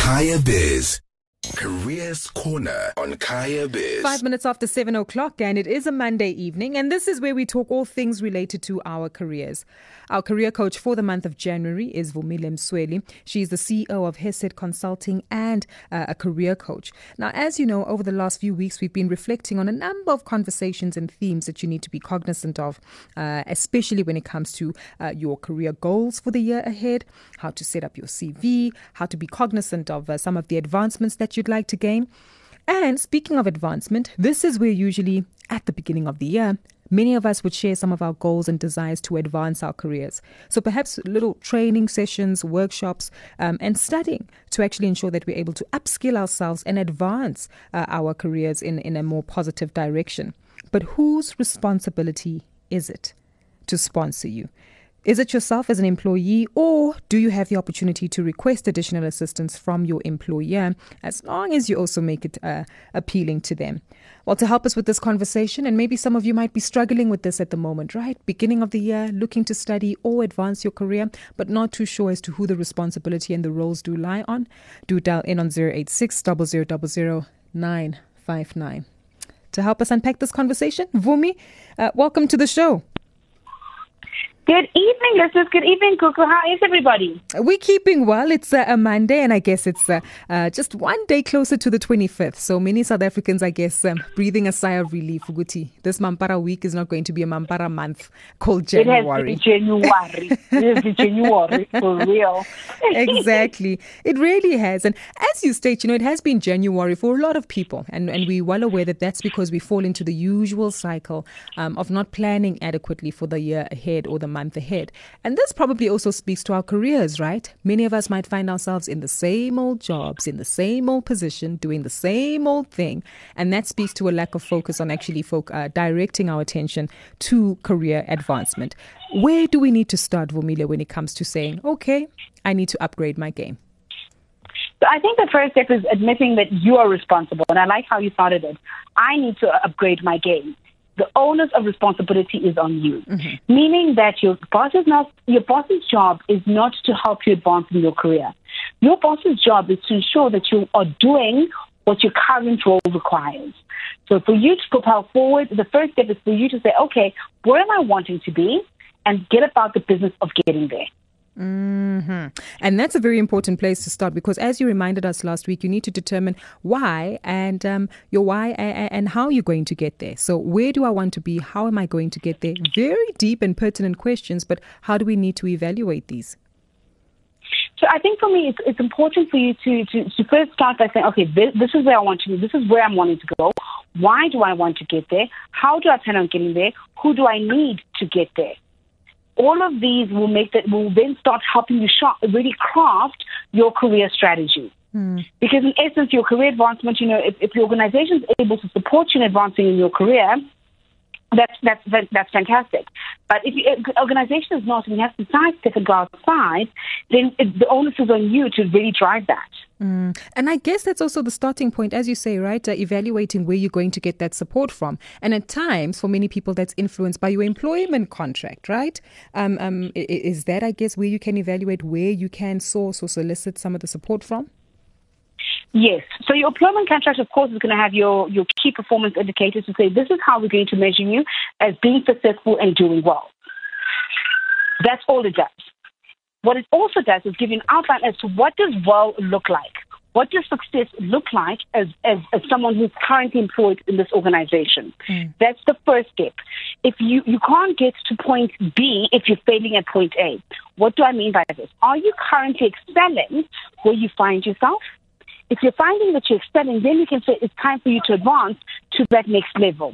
Kaya Biz. Careers Corner on Kaya Biz. 5 minutes after 7 o'clock, and it is a Monday evening, and this is where we talk all things related to our careers. Our career coach for the month of January is Vumile Msweli. She's the CEO of Hesed Consulting and a career coach. Now, as you know, over the last few weeks, we've been reflecting on a number of conversations and themes that you need to be cognizant of, especially when it comes to your career goals for the year ahead, how to set up your CV, how to be cognizant of some of the advancements that you'd like to gain. And speaking of advancement, this is where usually at the beginning of the year, many of us would share some of our goals and desires to advance our careers. So perhaps little training sessions, workshops, and studying to actually ensure that we're able to upskill ourselves and advance our careers in a more positive direction. But whose responsibility is it to sponsor you? Is it yourself as an employee, or do you have the opportunity to request additional assistance from your employer, as long as you also make it appealing to them? Well, to help us with this conversation, and maybe some of you might be struggling with this at the moment, right? Beginning of the year, looking to study or advance your career, but not too sure as to who the responsibility and the roles do lie on. Do dial in on 086 0000 959. To help us unpack this conversation, Vumi, welcome to the show. Good evening, listeners. Good evening, Kuku. How is everybody? We're keeping well. It's a Monday, and I guess it's just one day closer to the 25th. So many South Africans, I guess, breathing a sigh of relief. Uguti, this Mampara week is not going to be a Mampara month called January. It has to be January. It has to be January, for real. Exactly. It really has. And as you state, it has been January for a lot of people. And we're well aware that that's because we fall into the usual cycle of not planning adequately for the year ahead or the month ahead. And this probably also speaks to our careers, right? Many of us might find ourselves in the same old jobs, in the same old position, doing the same old thing. And that speaks to a lack of focus on actually directing our attention to career advancement. Where do we need to start, Vumile, when it comes to saying, okay, I need to upgrade my game? So I think the first step is admitting that you are responsible. And I like how you started it. I need to upgrade my game. The onus of responsibility is on you, meaning that your boss's job is not to help you advance in your career. Your boss's job is to ensure that you are doing what your current role requires. So for you to propel forward, the first step is for you to say, okay, where am I wanting to be, and get about the business of getting there. And that's a very important place to start, because as you reminded us last week, you need to determine why and your why and how you're going to get there. So where do I want to be? How am I going to get there? Very deep and pertinent questions, but how do we need to evaluate these? So I think for me, it's important for you to first start by saying, okay, this is where I want to be. This is where I'm wanting to go. Why do I want to get there? How do I plan on getting there? Who do I need to get there? All of these will then start helping you really craft your career strategy. Because in essence, your career advancement, if the organization is able to support you in advancing in your career, that's fantastic. But if the organization is not, and you have to sidestep and go outside, then the onus is on you to really drive that. And I guess that's also the starting point, as you say, right? Evaluating where you're going to get that support from. And at times, for many people, that's influenced by your employment contract, right? Is that, I guess, where you can evaluate where you can source or solicit some of the support from? Yes. So your employment contract, of course, is going to have your key performance indicators to say this is how we're going to measure you as being successful and doing well. That's all it does. What it also does is give you an outline as to what does well look like. What does success look like as someone who's currently employed in this organization? That's the first step. If you can't get to point B if you're failing at point A. What do I mean by this? Are you currently excelling where you find yourself? If you're finding that you're excelling, then you can say it's time for you to advance to that next level.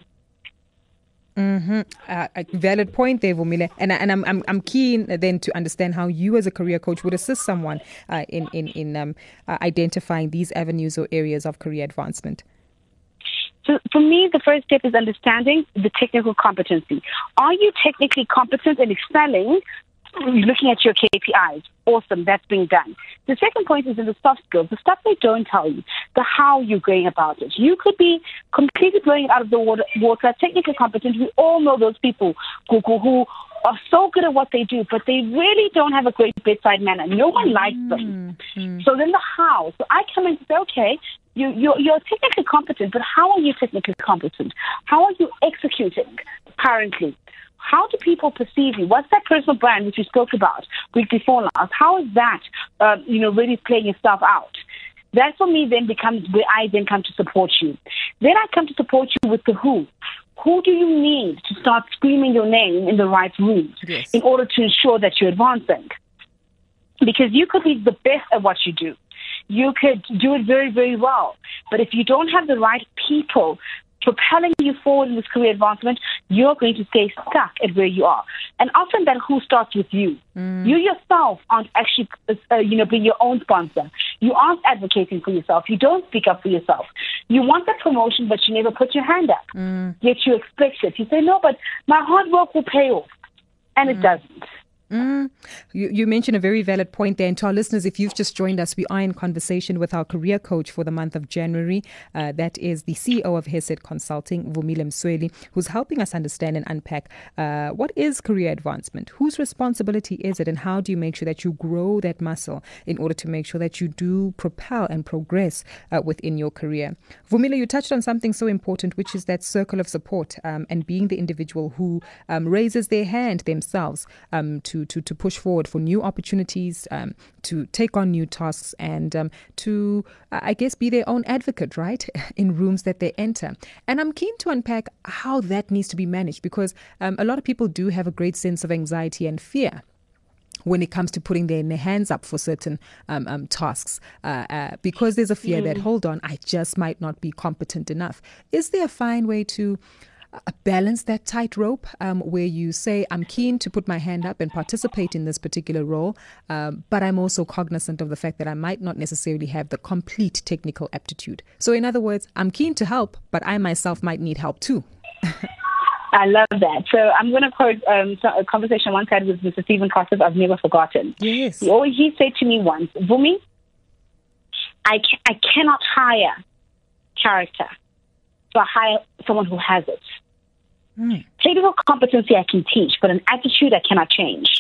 A valid point there, Vumile. And I'm keen then to understand how you as a career coach would assist someone in identifying these avenues or areas of career advancement. So for me, the first step is understanding the technical competency. Are you technically competent and excelling? Looking at your KPIs. Awesome, that's being done. The second point is in the soft skills, the stuff they don't tell you, the how you're going about it. You could be completely blowing it out of the water, technically competent. We all know those people who are so good at what they do, but they really don't have a great bedside manner. No one likes them. So then the how. So I come in and say, okay, you're technically competent, but how are you technically competent? How are you executing currently? How do people perceive you? What's that personal brand which we spoke about week before last? How is that, really playing itself out? That for me then becomes where I then come to support you. Then I come to support you with the who. Who do you need to start screaming your name in the right rooms in order to ensure that you're advancing? Because you could be the best at what you do. You could do it very, very well. But if you don't have the right people propelling you forward in this career advancement, you're going to stay stuck at where you are. And often that who starts with you. You yourself aren't actually, being your own sponsor. You aren't advocating for yourself. You don't speak up for yourself. You want that promotion, but you never put your hand up. Yet you expect it. You say, no, but my hard work will pay off. And it doesn't. You mentioned a very valid point there. And to our listeners, if you've just joined us, we are in conversation with our career coach for the month of January. That is the CEO of Hesed Consulting, Vumile Msweli, who's helping us understand and unpack what is career advancement, whose responsibility is it, and how do you make sure that you grow that muscle in order to make sure that you do propel and progress within your career. Vumile, you touched on something so important, which is that circle of support and being the individual who raises their hand themselves to push forward for new opportunities, to take on new tasks, and to, I guess, be their own advocate, right, in rooms that they enter. And I'm keen to unpack how that needs to be managed, because a lot of people do have a great sense of anxiety and fear when it comes to putting their hands up for certain tasks, because there's a fear that, hold on, I just might not be competent enough. Is there a fine way to balance that tightrope where you say, I'm keen to put my hand up and participate in this particular role, but I'm also cognizant of the fact that I might not necessarily have the complete technical aptitude? So in other words, I'm keen to help, but I myself might need help too. I love that. So I'm going to quote a conversation I once had with Mr. Stephen Kosov. I've never forgotten. Yes. He said to me once, Vumi, I cannot hire character. So I hire someone who has it. Technical competency I can teach, but an attitude I cannot change.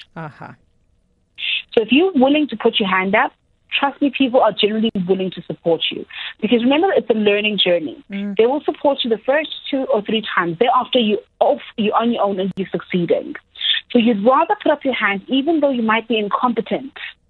So if you're willing to put your hand up, trust me, people are generally willing to support you. Because remember, it's a learning journey. They will support you the first 2 or 3 times. Thereafter, you're on your own and you're succeeding. So you'd rather put up your hand, even though you might be incompetent,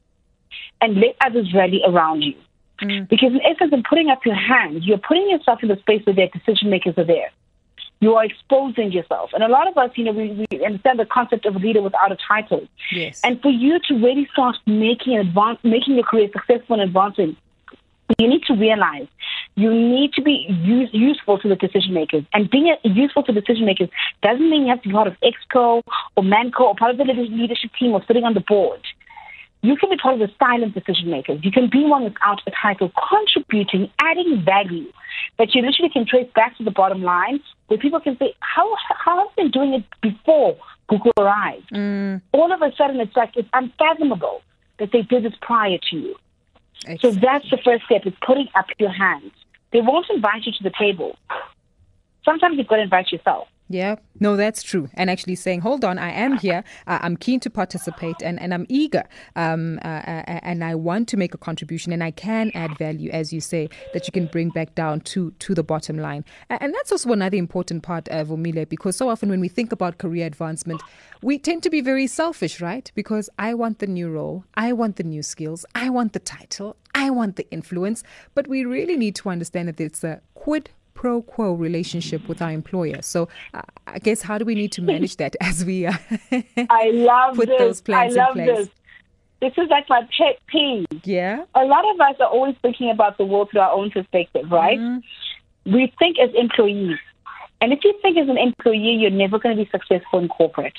and let others rally around you. Because in essence, in putting up your hand, you're putting yourself in the space where their decision makers are there. You are exposing yourself. And a lot of us, we understand the concept of a leader without a title. Yes. And for you to really start making your career successful and advancing, you need to realize you need to be useful to the decision makers. And being useful to decision makers doesn't mean you have to be part of Exco or Manco or part of the leadership team or sitting on the board. You can be part of the silent decision makers. You can be one without a title, contributing, adding value that you literally can trace back to the bottom line, where people can say, how have they been doing it before Google arrived? All of a sudden, it's unfathomable that they did this prior to you. Excellent. So that's the first step, is putting up your hands. They won't invite you to the table. Sometimes you've got to invite yourself. Yeah, no, that's true. And actually saying, hold on, I am here. I'm keen to participate and I'm eager. And I want to make a contribution and I can add value, as you say, that you can bring back down to the bottom line. And that's also another important part, Vumile, because so often when we think about career advancement, we tend to be very selfish, right? Because I want the new role, I want the new skills, I want the title, I want the influence. But we really need to understand that it's a quid pro quo relationship with our employer. So I guess, how do we need to manage that as we I love put this. those plans in place? This is like my pet peeve. Yeah. A lot of us are always thinking about the world through our own perspective, right? We think as employees. And if you think as an employee, you're never going to be successful in corporate.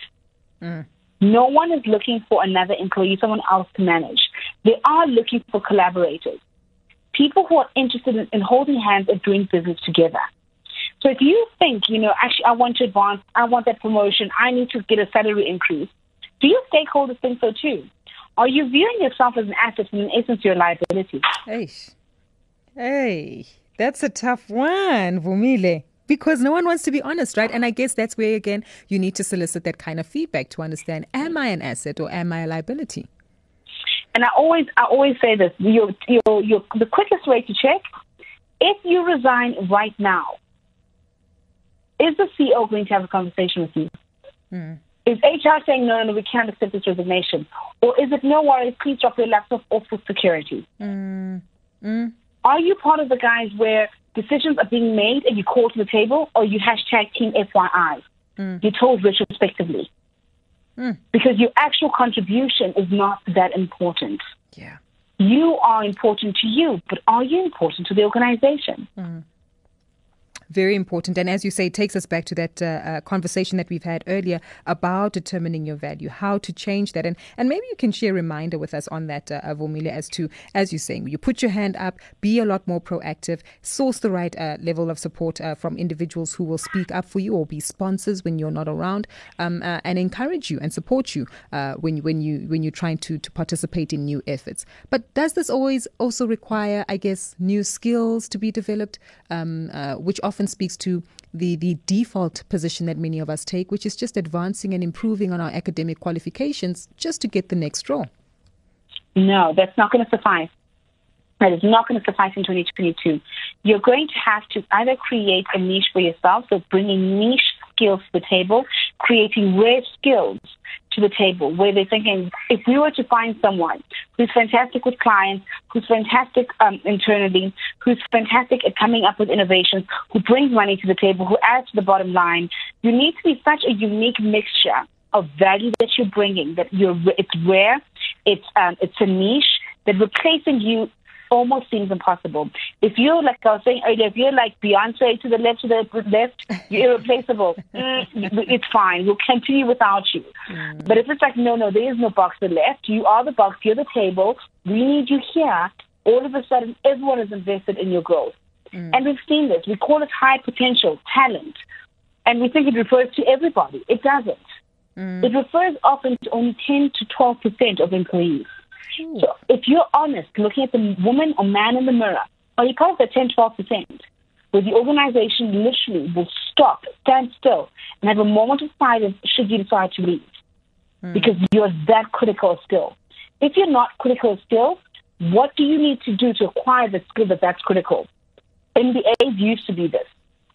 No one is looking for another employee, someone else to manage. They are looking for collaborators. People who are interested in holding hands and doing business together. So if you think, actually, I want to advance, I want that promotion, I need to get a salary increase, do your stakeholders think so too? Are you viewing yourself as an asset and in essence your liability? Hey, that's a tough one, Vumile. Because no one wants to be honest, right? And I guess that's where, again, you need to solicit that kind of feedback to understand, am I an asset or am I a liability? And I always say this, the quickest way to check, if you resign right now, is the CEO going to have a conversation with you? Is HR saying, no, we can't accept this resignation? Or is it, no worries, please drop your laptop off with security? Are you part of the guys where decisions are being made and you call to the table, or you hashtag team FYI? You're told retrospectively. Because your actual contribution is not that important. Yeah. You are important to you, but are you important to the organization? Very important. And as you say, it takes us back to that conversation that we've had earlier about determining your value, how to change that. And maybe you can share a reminder with us on that, Vumile, as to, as you're saying, you put your hand up, be a lot more proactive, source the right level of support from individuals who will speak up for you or be sponsors when you're not around, and encourage you and support you when you're trying to participate in new efforts. But does this always also require, I guess, new skills to be developed, which often speaks to the default position that many of us take, which is just advancing and improving on our academic qualifications just to get the next role? No, that's not going to suffice. That is not going to suffice in 2022. You're going to have to either create a niche for yourself, so bringing niche skills to the table, creating rare skills to the table, where they're thinking, if we were to find someone who's fantastic with clients, who's fantastic internally, who's fantastic at coming up with innovations, who brings money to the table, who adds to the bottom line, you need to be such a unique mixture of value that you're bringing, that it's rare, it's a niche, that replacing you almost seems impossible. If you're, like I was saying earlier, if you're like Beyonce to the left, you're irreplaceable. It's fine. We'll continue without you. But if it's like, no, there is no Boxer left. You are the box. You're the table. We need you here. All of a sudden, everyone is invested in your growth. And we've seen this. We call it high potential, talent. And we think it refers to everybody. It doesn't. It refers often to only 10 to 12% of employees. So if you're honest, looking at the woman or man in the mirror, are you part of the 10, 12%, where the organization literally will stop, stand still, and have a moment of silence should you decide to leave? Because you're that critical still. If you're not critical still, what do you need to do to acquire the skill that's critical? MBAs used to be this.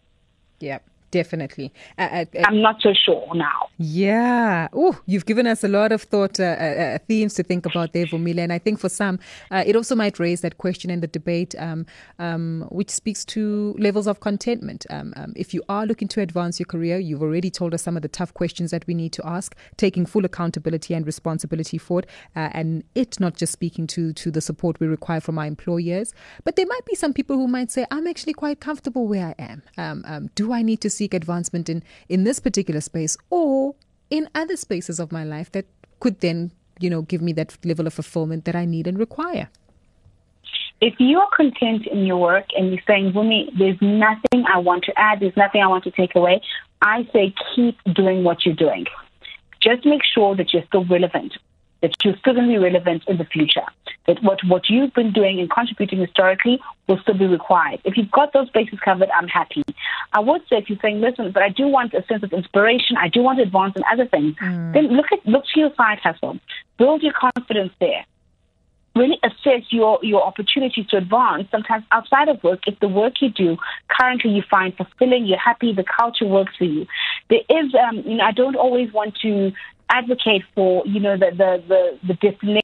Yep. Definitely. I'm not so sure now. Yeah. Oh, you've given us a lot of thought, themes to think about there, Vumile. And I think for some, it also might raise that question in the debate, which speaks to levels of contentment. If you are looking to advance your career, you've already told us some of the tough questions that we need to ask, taking full accountability and responsibility for it, and it not just speaking to the support we require from our employers. But there might be some people who might say, I'm actually quite comfortable where I am. Do I need to seek advancement in this particular space or in other spaces of my life that could then, give me that level of fulfillment that I need and require? If you are content in your work and you're saying, Vumi, there's nothing I want to add, there's nothing I want to take away, I say keep doing what you're doing. Just make sure that you're still relevant, that you're still going to be relevant in the future, that what you've been doing and contributing historically will still be required. If you've got those bases covered, I'm happy. I would say if you're saying, listen, but I do want a sense of inspiration, I do want to advance in other things, then look to your side hustle. Build your confidence there. Really assess your opportunities to advance, sometimes outside of work, if the work you do currently you find fulfilling, you're happy, the culture works for you. There is, I don't always want to advocate for, the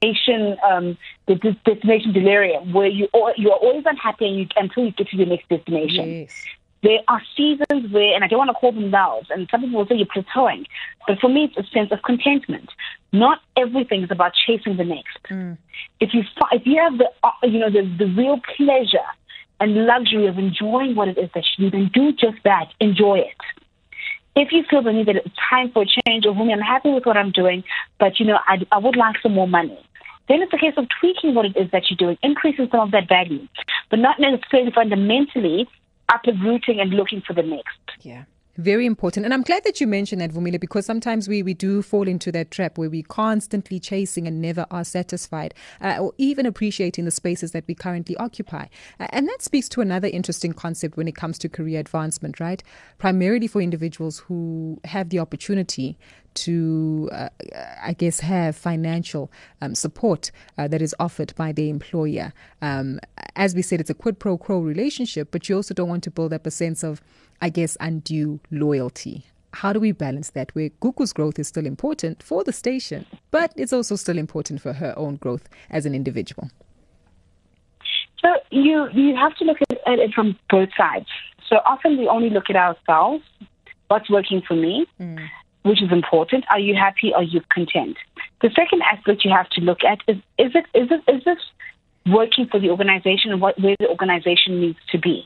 destination delirium, where you are always unhappy until you get to your next destination. Yes. There are seasons where, and I don't want to call them lulls, and some people will say you're plateauing, but for me, it's a sense of contentment. Not everything is about chasing the next. If you have the real pleasure and luxury of enjoying what it is that you do, then do just that. Enjoy it. If you feel the need that it's time for a change, or I'm happy with what I'm doing, but I would like some more money, then it's a case of tweaking what it is that you're doing, increasing some of that value, but not necessarily fundamentally uprooting and looking for the next. Yeah. Very important. And I'm glad that you mentioned that, Vumile, because sometimes we do fall into that trap where we're constantly chasing and never are satisfied or even appreciating the spaces that we currently occupy. And that speaks to another interesting concept when it comes to career advancement, right? Primarily for individuals who have the opportunity to, have financial support that is offered by their employer. As we said, it's a quid pro quo relationship, but you also don't want to build up a sense of, undue loyalty. How do we balance that where Gugu's growth is still important for the station, but it's also still important for her own growth as an individual? So you have to look at it from both sides. So often we only look at ourselves, what's working for me, which is important. Are you happy? Are you content? The second aspect you have to look at is this working for the organization and where the organization needs to be?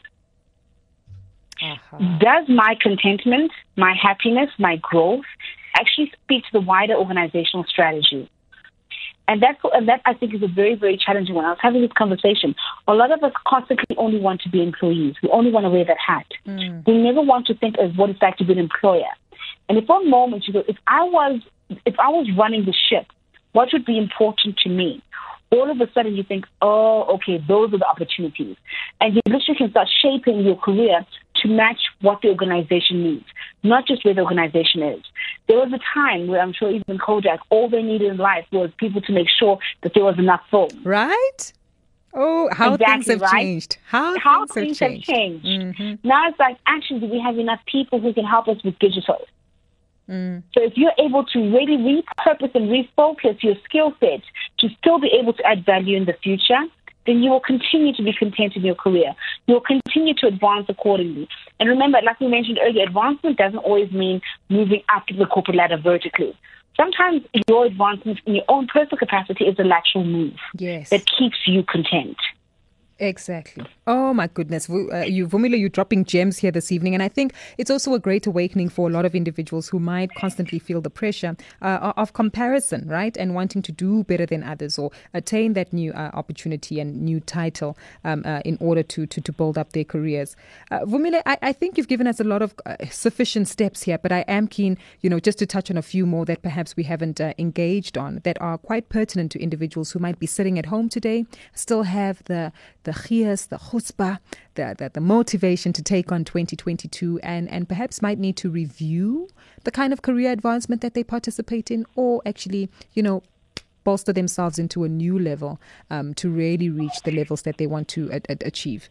Does my contentment, my happiness, my growth actually speak to the wider organizational strategy? And that I think is a very, very challenging one. I was having this conversation. A lot of us constantly only want to be employees. We only want to wear that hat. We never want to think of what it's like to be an employer. And if one moment you go, if I was running the ship, what would be important to me? All of a sudden you think, oh, okay, those are the opportunities. And you literally can start shaping your career to match what the organization needs, not just where the organization is. There was a time where I'm sure even Kodak, all they needed in life was people to make sure that there was enough film. Right? Oh, how things have changed. How things have changed. Mm-hmm. Now it's like, actually, do we have enough people who can help us with digital? So if you're able to really repurpose and refocus your skill set to still be able to add value in the future, then you will continue to be content in your career. You will continue to advance accordingly. And remember, like we mentioned earlier, advancement doesn't always mean moving up the corporate ladder vertically. Sometimes your advancement in your own personal capacity is a lateral move that keeps you content. Exactly. Oh, my goodness. Vumile, you're dropping gems here this evening. And I think it's also a great awakening for a lot of individuals who might constantly feel the pressure of comparison, right? And wanting to do better than others or attain that new opportunity and new title in order to build up their careers. Vumile, I think you've given us a lot of sufficient steps here, but I am keen, just to touch on a few more that perhaps we haven't engaged on that are quite pertinent to individuals who might be sitting at home today, still have the khiyas, the chutzpah, the motivation to take on 2022 and perhaps might need to review the kind of career advancement that they participate in or actually, bolster themselves into a new level to really reach the levels that they want to achieve?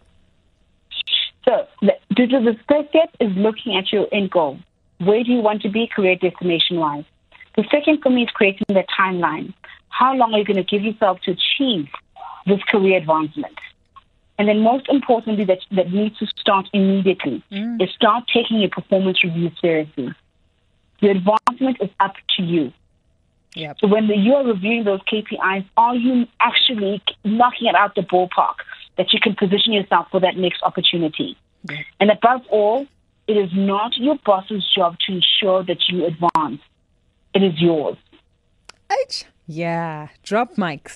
So the first step is looking at your end goal. Where do you want to be career destination-wise? The second for me is creating the timeline. How long are you going to give yourself to achieve this career advancement? And then most importantly, that needs to start immediately, is start taking your performance review seriously. Your advancement is up to you. Yep. So when you are reviewing those KPIs, are you actually knocking it out the ballpark that you can position yourself for that next opportunity? Yep. And above all, it is not your boss's job to ensure that you advance. It is yours. Yeah, drop mics.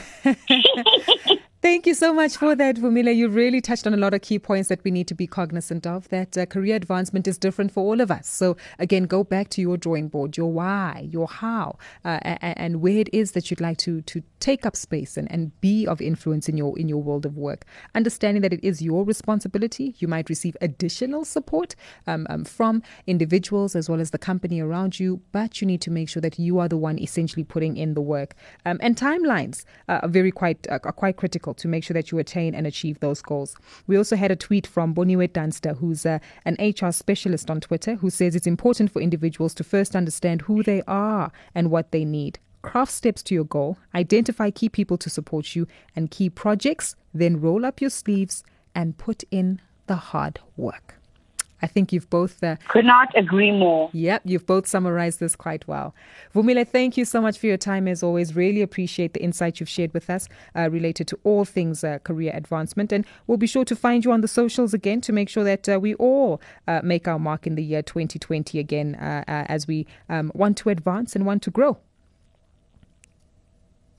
Thank you so much for that, Vumile. You really touched on a lot of key points that we need to be cognizant of, that career advancement is different for all of us. So again, go back to your drawing board, your why, your how, and where it is that you'd like to take up space and be of influence in your world of work. Understanding that it is your responsibility. You might receive additional support from individuals as well as the company around you, but you need to make sure that you are the one essentially putting in the work. And timelines are quite critical to make sure that you attain and achieve those goals. We also had a tweet from Boniwe Dunster, who's an HR specialist on Twitter, who says it's important for individuals to first understand who they are and what they need. Craft steps to your goal, identify key people to support you and key projects, then roll up your sleeves and put in the hard work. I think you've both... Could not agree more. Yep, you've both summarized this quite well. Vumile, thank you so much for your time as always. Really appreciate the insight you've shared with us related to all things career advancement. And we'll be sure to find you on the socials again to make sure that we all make our mark in the year 2020 again as we want to advance and want to grow.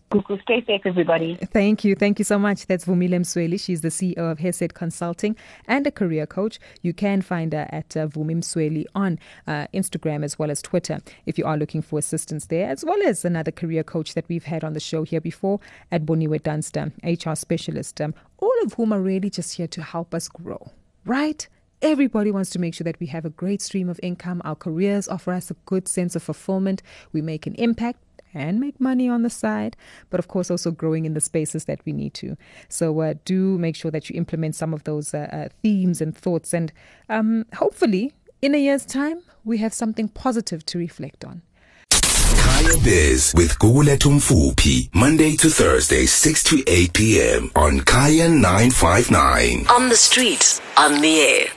Google. Stay safe, everybody. Thank you. Thank you so much. That's Vumile Msweli. She's the CEO of Hesed Consulting and a career coach. You can find her at Vumi Msweli on Instagram as well as Twitter if you are looking for assistance there, as well as another career coach that we've had on the show here before at Boniwe Dunster, HR specialist, all of whom are really just here to help us grow, right? Everybody wants to make sure that we have a great stream of income. Our careers offer us a good sense of fulfillment. We make an impact and make money on the side, but of course also growing in the spaces that we need to. So do make sure that you implement some of those themes and thoughts, and hopefully in a year's time we have something positive to reflect on. Kaya Biz with Gugulethu Mfuphi, Monday to Thursday, 6 to 8 p.m. on Kaya 959. On the street, on the air.